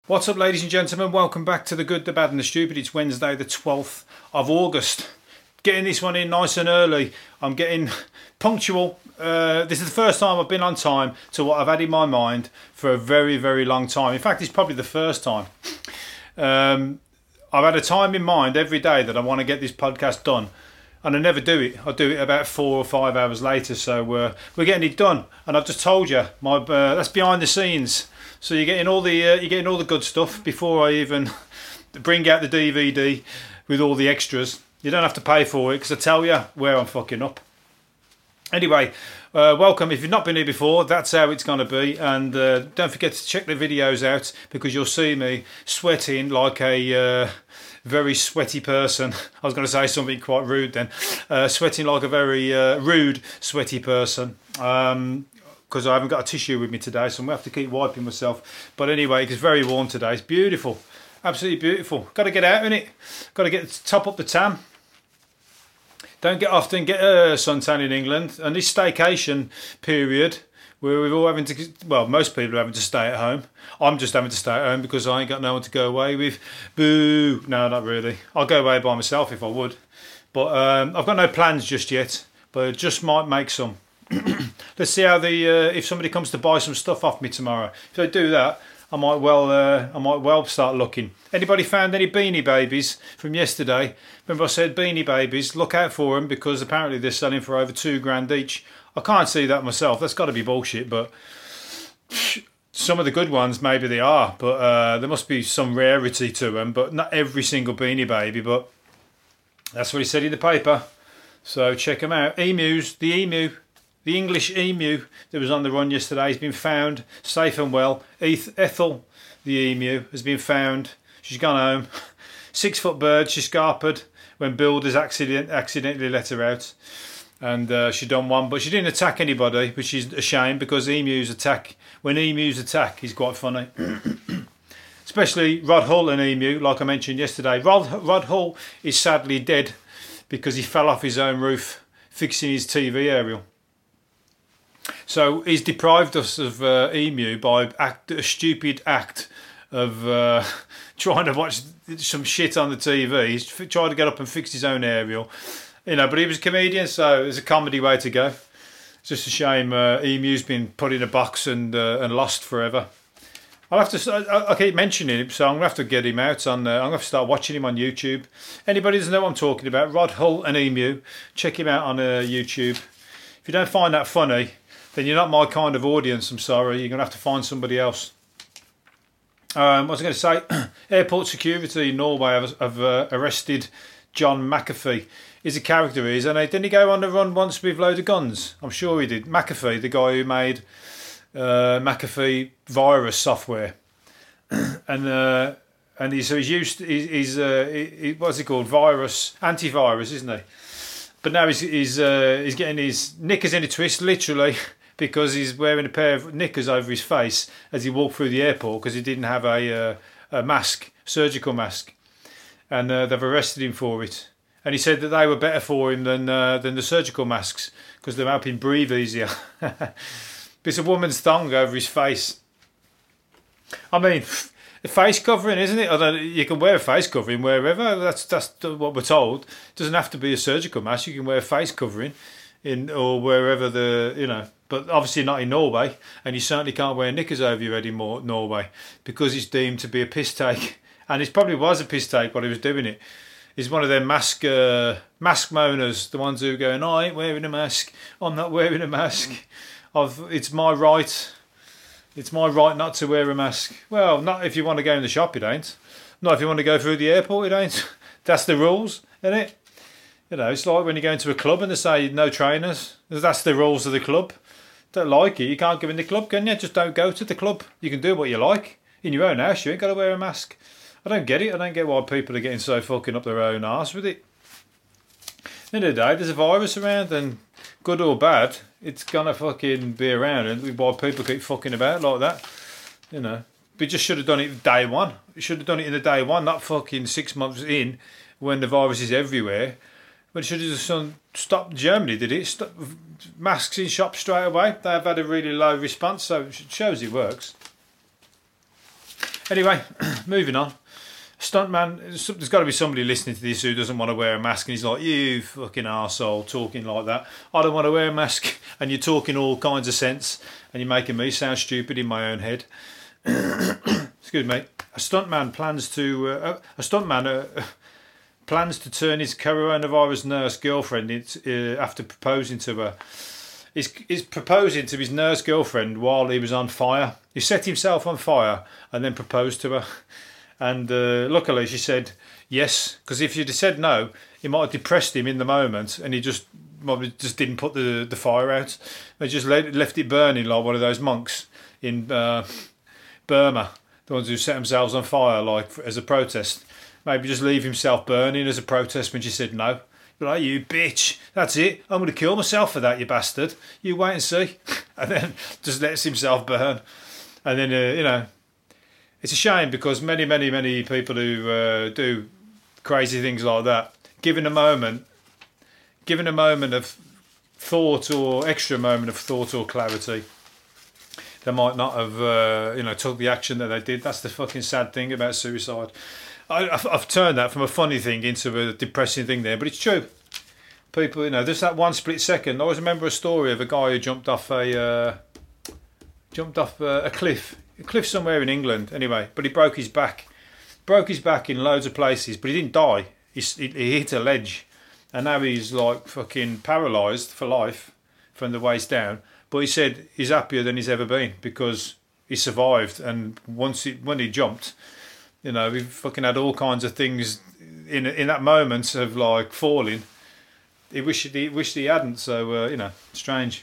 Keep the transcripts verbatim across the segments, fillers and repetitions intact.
What's up, ladies and gentlemen? Welcome back to The Good, The Bad and The Stupid. It's Wednesday the twelfth of August. Getting this one in nice and early. I'm getting punctual. Uh, this is the first time I've been on time to what I've had in my mind for a very, very long time. In fact, it's probably the first time. Um, I've had a time in mind every day that I want to get this podcast done. And I never do it. I do it about four or five hours later. So uh, we're getting it done. And I've just told you, my uh, that's behind the scenes. So you're getting all the uh, you're getting all the good stuff before I even bring out the D V D with all the extras. You don't have to pay for it because I tell you where I'm fucking up. Anyway, uh, welcome. If you've not been here before, that's how it's going to be. And uh, don't forget to check the videos out because you'll see me sweating like a uh, very sweaty person. I was going to say something quite rude then. Uh, sweating like a very uh, rude, sweaty person. Um, because I haven't got a tissue with me today, so I'm going to have to keep wiping myself. But anyway, it's very warm today. It's beautiful. Absolutely beautiful. Got to get out in it. Got to get top up the tan. Don't get often get a uh, suntan in England. And this staycation period, where we're all having to, well, most people are having to stay at home. I'm just having to stay at home because I ain't got no one to go away with. Boo. No, not really. I'll go away by myself if I would. But um, I've got no plans just yet, but just might make some. Let's see how the uh, if somebody comes to buy some stuff off me tomorrow. If they do that, I might well uh, I might well start looking. Anybody found any Beanie Babies from yesterday? Remember I said Beanie Babies, look out for them because apparently they're selling for over two grand each. I can't see that myself. That's got to be bullshit. But some of the good ones maybe they are, but uh, there must be some rarity to them. But not every single Beanie Baby. But that's what he said in the paper. So check them out. Emus, the emu. The English emu that was on the run yesterday has been found safe and well. Ethel, the emu, has been found. She's gone home. Six foot bird, she scarpered when builders accident, accidentally let her out. And uh, she done one, but she didn't attack anybody, which is a shame because emus attack. When emus attack, is quite funny. Especially Rod Hull, an emu, like I mentioned yesterday. Rod, Rod Hull is sadly dead because he fell off his own roof fixing his T V aerial. So he's deprived us of uh, emu by act, a stupid act of uh, trying to watch some shit on the T V. He's tried to get up and fix his own aerial, you know. But he was a comedian, so it's a comedy way to go. It's just a shame uh, emu's been put in a box and uh, and lost forever. I'll have to. I, I keep mentioning him, so I'm gonna have to get him out on. Uh, I'm gonna have to start watching him on YouTube. Anybody doesn't know what I'm talking about? Rod Hull and emu. Check him out on uh, YouTube. If you don't find that funny, then you're not my kind of audience, I'm sorry. You're going to have to find somebody else. Um, what was I going to say? Airport security in Norway have, have uh, arrested John McAfee. He's a character, he is. And didn't he go on the run once with a load of guns? I'm sure he did. McAfee, the guy who made uh, McAfee virus software. and uh, and he, so he's used, he's, he's uh, he, what's he called? Virus, antivirus, isn't he? But now he's, he's, uh, he's getting his knickers in a twist, literally, because he's wearing a pair of knickers over his face as he walked through the airport because he didn't have a, uh, a mask, surgical mask. And uh, they've arrested him for it. And he said that they were better for him than uh, than the surgical masks because they're helping him breathe easier. It's a woman's thong over his face. I mean, a face covering, isn't it? I don't, you can wear a face covering wherever. That's that's what we're told. It doesn't have to be a surgical mask. You can wear a face covering in or wherever the you know. But obviously not in Norway, and you certainly can't wear knickers over your head in Norway because it's deemed to be a piss take. And it probably was a piss take while he was doing it. He's one of them mask uh, mask moaners, the ones who are going, I ain't wearing a mask, I'm not wearing a mask. I've, it's my right. It's my right not to wear a mask. Well, not if you want to go in the shop, it ain't. Not if you want to go through the airport, it ain't. That's the rules, isn't it? You know, it's like when you go into a club and they say no trainers. That's the rules of the club. Don't like it, you can't go in the club, can you? Just don't go to the club. You can do what you like. In your own house, you ain't got to wear a mask. I don't get it. I don't get why people are getting so fucking up their own arse with it. At the end of the day, there's a virus around, and good or bad, it's gonna fucking be around, and why people keep fucking about like that, you know. We just should have done it day one. We should have done it in the day one, not fucking six months in, when the virus is everywhere. But it should have just done, stopped. Germany did it. Stop, masks in shops straight away. They've had a really low response, so it shows it works. Anyway, moving on. Stuntman, there's got to be somebody listening to this who doesn't want to wear a mask and he's like, you fucking arsehole talking like that. I don't want to wear a mask and you're talking all kinds of sense and you're making me sound stupid in my own head. Excuse me. A stuntman plans to uh, a stuntman uh, plans to turn his coronavirus nurse girlfriend into, uh, after proposing to her. He's, he's proposing to his nurse girlfriend while he was on fire. He set himself on fire and then proposed to her. And uh, luckily she said yes, because if she'd have said no, it might have depressed him in the moment, and he just probably just didn't put the the fire out. They just let, left it burning like one of those monks in uh, Burma, the ones who set themselves on fire like as a protest. Maybe just leave himself burning as a protest when she said no. But like, you bitch, that's it. I'm going to kill myself for that, you bastard. You wait and see. And then just lets himself burn. And then, uh, you know, it's a shame because many, many, many people who uh, do crazy things like that, given a moment, given a moment of thought or extra moment of thought or clarity, they might not have, uh, you know, took the action that they did. That's the fucking sad thing about suicide. I, I've, I've turned that from a funny thing into a depressing thing there, but it's true. People, you know, there's that one split second. I always remember a story of a guy who jumped off a uh, jumped off a, a cliff, a cliff somewhere in England. Anyway, but he broke his back, broke his back in loads of places, but he didn't die. He, he, he hit a ledge, and now he's like fucking paralysed for life from the waist down. But he said he's happier than he's ever been because he survived, and once he, when he jumped, you know, we fucking had all kinds of things in in that moment of like falling. He wished he wished he hadn't. So uh, you know, strange.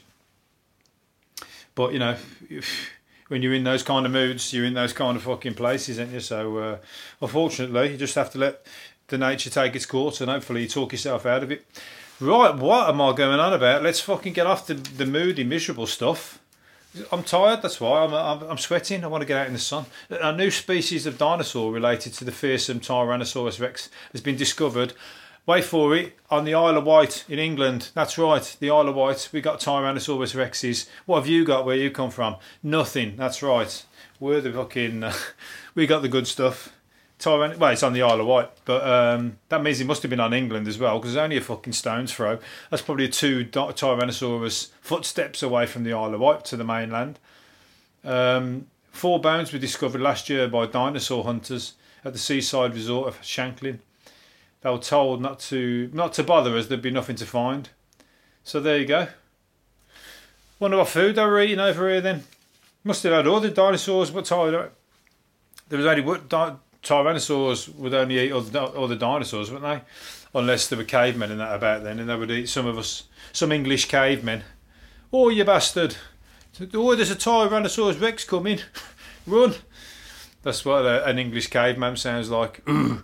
But you know, if, when you're in those kind of moods, you're in those kind of fucking places, aren't you? So uh, unfortunately, you just have to let the nature take its course, and hopefully you talk yourself out of it. Right, what am I going on about? Let's fucking get off the the moody, miserable stuff. I'm tired, that's why. I'm, I'm, I'm sweating. I want to get out in the sun. A new species of dinosaur related to the fearsome Tyrannosaurus rex has been discovered. Wait for it, on the Isle of Wight in England. That's right, the Isle of Wight. We got Tyrannosaurus rexes. What have you got where you come from? Nothing, that's right. We're the fucking... Uh, we got the good stuff. Tyrann- well, it's on the Isle of Wight, but um, that means it must have been on England as well, because it's only a fucking stone's throw. That's probably two Tyrannosaurus footsteps away from the Isle of Wight to the mainland. Um, four bones were discovered last year by dinosaur hunters at the seaside resort of Shanklin. They were told not to not to bother as there'd be nothing to find. So there you go. Wonder what food they were eating over here then. Must have had all the dinosaurs, but there was only what di- Tyrannosaurs would only eat other, other dinosaurs, wouldn't they? Unless there were cavemen and that about then, and they would eat some of us, some English cavemen. Oh, you bastard! Oh, there's a Tyrannosaurus Rex coming! Run! That's what an English caveman sounds like.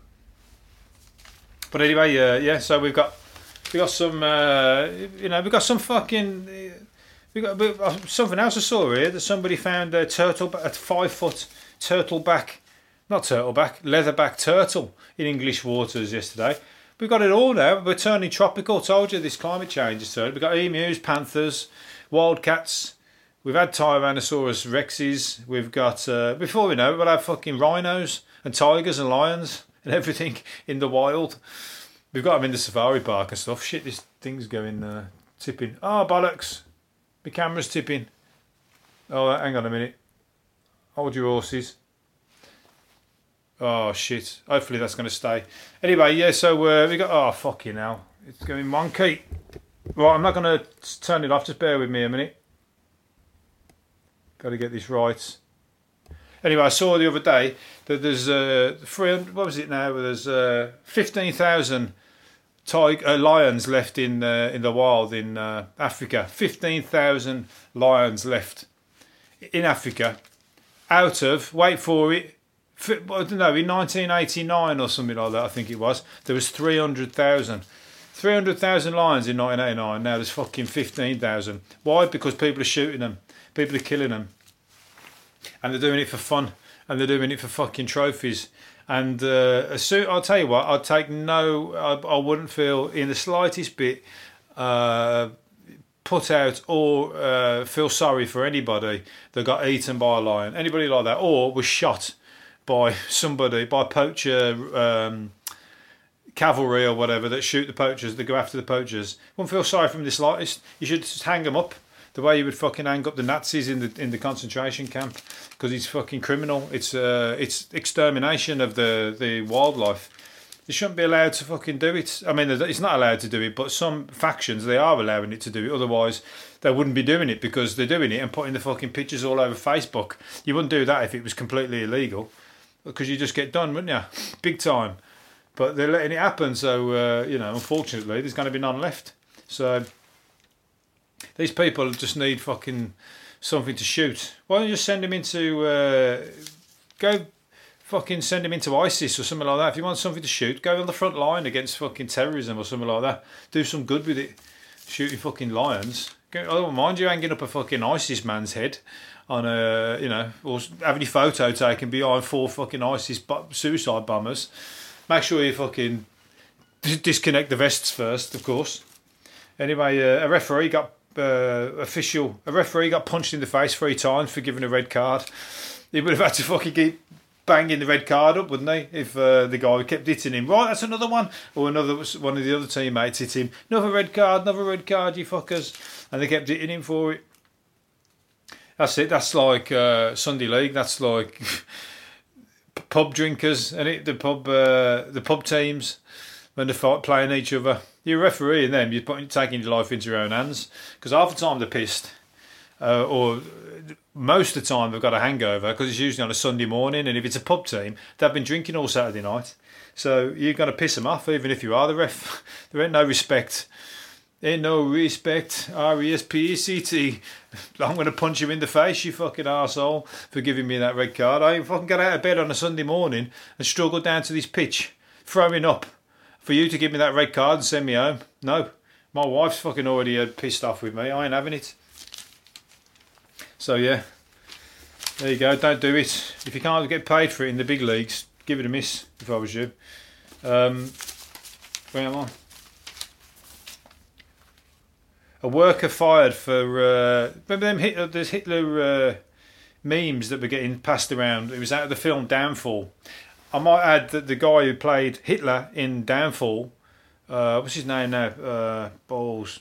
But anyway, uh, yeah. So we've got we got some, uh, you know, we got some fucking, we got uh, something else I saw here that somebody found a turtle, a five foot turtleback. Not turtleback, leatherback turtle in English waters yesterday. We've got it all now. We're turning tropical. Told you this climate change is turning. We've got emus, panthers, wildcats. We've had Tyrannosaurus rexes. We've got, uh, before we know it, we'll have fucking rhinos and tigers and lions and everything in the wild. We've got them in the safari park and stuff. Shit, this thing's going, uh, tipping. Oh, bollocks. My camera's tipping. Oh, hang on a minute. Hold your horses. Oh shit! Hopefully that's going to stay. Anyway, yeah. So uh, we got. Oh fucking hell! It's going monkey. Right, I'm not going to turn it off. Just bear with me a minute. Got to get this right. Anyway, I saw the other day that there's uh, three hundred. What was it now? There's uh, fifteen thousand tiger uh, lions left in uh, in the wild in uh, Africa. Fifteen thousand lions left in Africa. Out of, wait for it. I don't know, in nineteen eighty-nine or something like that, I think it was, there was three hundred thousand. three hundred thousand lions in nineteen eighty-nine, now there's fucking fifteen thousand. Why? Because people are shooting them. People are killing them. And they're doing it for fun. And they're doing it for fucking trophies. And uh, as soon, I'll tell you what, I'd take no, I, I wouldn't feel in the slightest bit uh, put out or uh, feel sorry for anybody that got eaten by a lion. Anybody like that. Or was shot. by somebody, by poacher um, cavalry or whatever that shoot the poachers, that go after the poachers. Wouldn't feel sorry for him the slightest. You should just hang them up the way you would fucking hang up the Nazis in the in the concentration camp, because it's fucking criminal. It's uh, it's extermination of the, the wildlife. They shouldn't be allowed to fucking do it. I mean, it's not allowed to do it, but some factions, they are allowing it to do it. Otherwise, they wouldn't be doing it, because they're doing it and putting the fucking pictures all over Facebook. You wouldn't do that if it was completely illegal, because you just get done, wouldn't you? Big time. But they're letting it happen, so, uh, you know, unfortunately, there's going to be none left. So, these people just need fucking something to shoot. Why don't you just send them into... Uh, go... Fucking send him into ISIS or something like that. If you want something to shoot, go on the front line against fucking terrorism or something like that. Do some good with it. Shooting fucking lions. I don't mind you hanging up a fucking ISIS man's head on a, you know, or having your photo taken behind four fucking ISIS suicide bombers. Make sure you fucking disconnect the vests first, of course. Anyway, uh, a referee got uh, official. A referee got punched in the face three times for giving a red card. He would have had to fucking keep banging the red card up, wouldn't they? If uh, the guy kept hitting him, right, that's another one, or another one of the other teammates hit him, another red card, another red card, you fuckers, and they kept hitting him for it. That's it. That's like uh, Sunday League. That's like pub drinkers, and it the pub uh, the pub teams when they fight playing each other. You're a referee, and them you're putting, taking your life into your own hands, because half the time they're pissed, uh, or most of the time they've got a hangover, because it's usually on a Sunday morning, and if it's a pub team, they've been drinking all Saturday night. So you're going to piss them off, even if you are the ref. There ain't no respect. Ain't no respect. R E S P E C T. I'm going to punch you in the face, you fucking arsehole, for giving me that red card. I ain't fucking got out of bed on a Sunday morning and struggle down to this pitch, throwing up, for you to give me that red card and send me home. No. My wife's fucking already uh, pissed off with me. I ain't having it. So yeah, there you go. Don't do it. If you can't get paid for it in the big leagues, give it a miss. If I was you. Um, where am I? A worker fired for. Uh, remember them Hitler? There's Hitler uh, memes that were getting passed around. It was out of the film Downfall. I might add that the guy who played Hitler in Downfall, uh, what's his name now? Uh, Balls.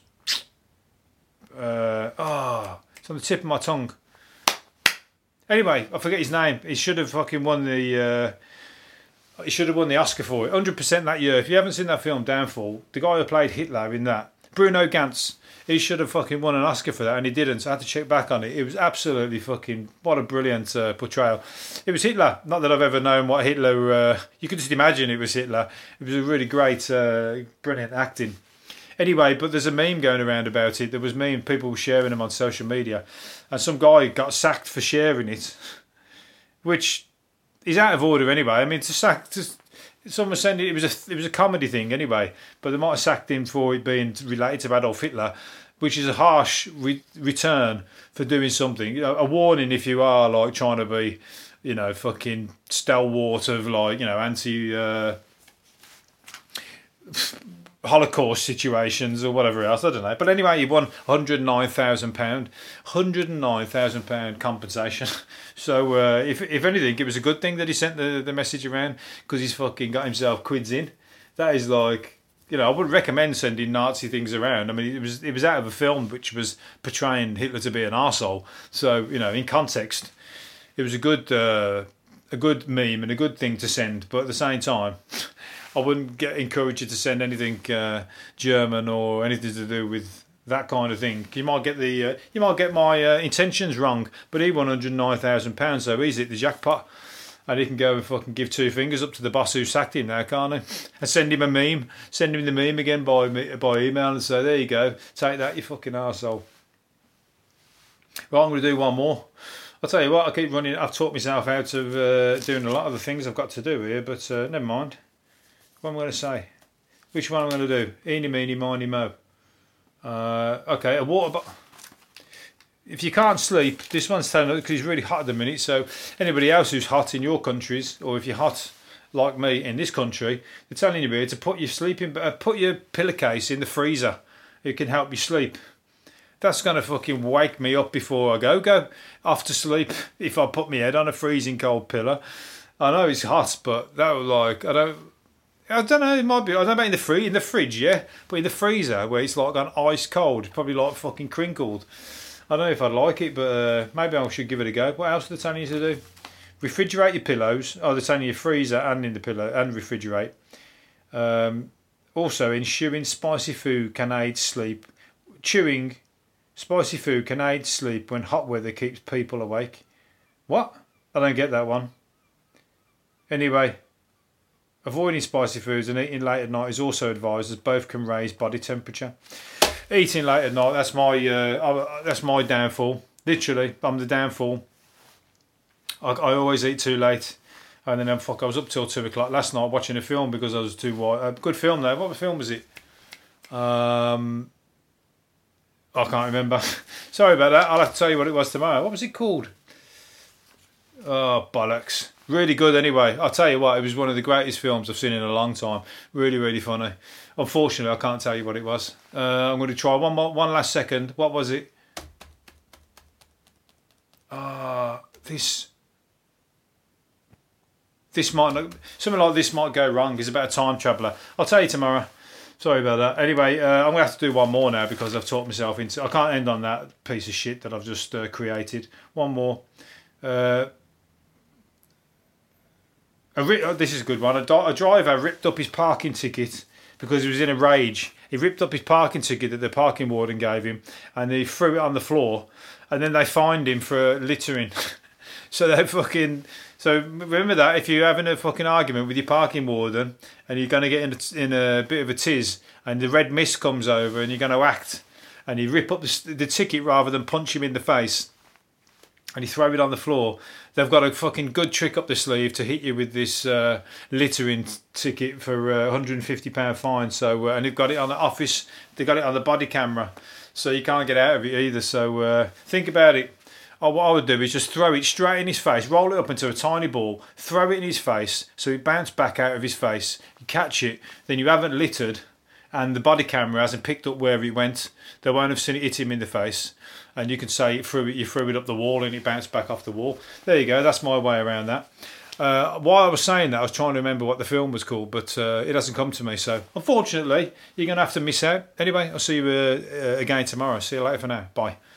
Uh, oh. It's on the tip of my tongue. Anyway, I forget his name. He should have fucking won the. Uh, he should have won the Oscar for it. one hundred percent that year. If you haven't seen that film, Downfall, the guy who played Hitler in that, Bruno Gantz, he should have fucking won an Oscar for that, and he didn't. So I had to check back on it. It was absolutely fucking what a brilliant uh, portrayal. It was Hitler. Not that I've ever known what Hitler. Uh, you could just imagine it was Hitler. It was a really great, uh, brilliant acting. Anyway, but there's a meme going around about it. There was meme, people were sharing them on social media, and some guy got sacked for sharing it, which is out of order anyway. I mean, to sack, to, someone said it was a it was a comedy thing anyway, but they might have sacked him for it being related to Adolf Hitler, which is a harsh re- return for doing something. You know, a warning if you are like trying to be, you know, fucking stalwart of like, you know, anti. Uh, Holocaust situations or whatever else, I don't know. But anyway, he won one hundred nine thousand pounds. one hundred nine thousand pounds compensation. So uh, if if anything, it was a good thing that he sent the, the message around, because he's fucking got himself quids in. That is like, you know, I wouldn't recommend sending Nazi things around. I mean, it was it was out of a film which was portraying Hitler to be an arsehole. So, you know, in context, it was a good uh, a good meme and a good thing to send. But at the same time, I wouldn't get encourage you to send anything uh, German or anything to do with that kind of thing. You might get the uh, you might get my uh, intentions wrong, but he won one hundred nine thousand pounds, so he's hit the jackpot, and he can go and fucking give two fingers up to the boss who sacked him now, can't he? And send him a meme, send him the meme again by by email, and say, there you go, take that, you fucking arsehole. Well, I'm going to do one more. I'll tell you what, I keep running. I've taught myself out of uh, doing a lot of the things I've got to do here, but uh, never mind. What am I going to say? Which one am I going to do? Eeny, meeny, miny, mo. Uh, okay, a water bottle. If you can't sleep, this one's telling us, because it's really hot at the minute, so anybody else who's hot in your countries, or if you're hot like me in this country, they're telling you here to put your sleeping, uh, put your pillowcase in the freezer. It can help you sleep. That's going to fucking wake me up before I go. Go off to sleep if I put my head on a freezing cold pillow. I know it's hot, but that was like I don't. I don't know. It might be. I don't know about in the free in the fridge, yeah, but in the freezer where it's like gone ice cold, it's probably like fucking crinkled. I don't know if I'd like it, but uh, maybe I should give it a go. What else are they telling you to do? Refrigerate your pillows. Oh, they're telling you freezer and in the pillow and refrigerate. Um, also, ensuring spicy food can aid sleep. Chewing spicy food can aid sleep when hot weather keeps people awake. What? I don't get that one. Anyway, avoiding spicy foods and eating late at night is also advised, as both can raise body temperature. Eating late at night, that's my uh, that's my downfall. Literally, I'm the downfall. I, I always eat too late. And then, um, fuck, I was up till two o'clock last night watching a film because I was too white. A good film though. What film was it? Um, I can't remember. Sorry about that. I'll have to tell you what it was tomorrow. What was it called? Oh, bollocks. Really good anyway. I'll tell you what, it was one of the greatest films I've seen in a long time. Really, really funny. Unfortunately, I can't tell you what it was. Uh, I'm going to try one more, one last second. What was it? Ah, uh, this... This might not, something like this might go wrong. It's about a time traveller. I'll tell you tomorrow. Sorry about that. Anyway, uh, I'm going to have to do one more now because I've talked myself into... I can't end on that piece of shit that I've just uh, created. One more. Uh, a ri- oh, this is a good one. A, di- a driver ripped up his parking ticket because he was in a rage. He ripped up his parking ticket that the parking warden gave him and he threw it on the floor. And then they fined him for littering. So they fucking... So remember that if you're having a fucking argument with your parking warden and you're going to get in a, in a bit of a tiz and the red mist comes over and you're going to act and you rip up the, the ticket rather than punch him in the face and you throw it on the floor, they've got a fucking good trick up the sleeve to hit you with this uh, littering ticket for a uh, one hundred fifty pound fine. So uh, and they've got it on the office, they've got it on the body camera, so you can't get out of it either. So uh, think about it. Oh, what I would do is just throw it straight in his face, roll it up into a tiny ball, throw it in his face so it bounced back out of his face. You catch it, then you haven't littered and the body camera hasn't picked up where it went. They won't have seen it hit him in the face. And you can say it threw it, you threw it up the wall and it bounced back off the wall. There you go, that's my way around that. Uh, while I was saying that, I was trying to remember what the film was called, but uh, it hasn't come to me. So, unfortunately, you're going to have to miss out. Anyway, I'll see you uh, uh, again tomorrow. See you later for now. Bye.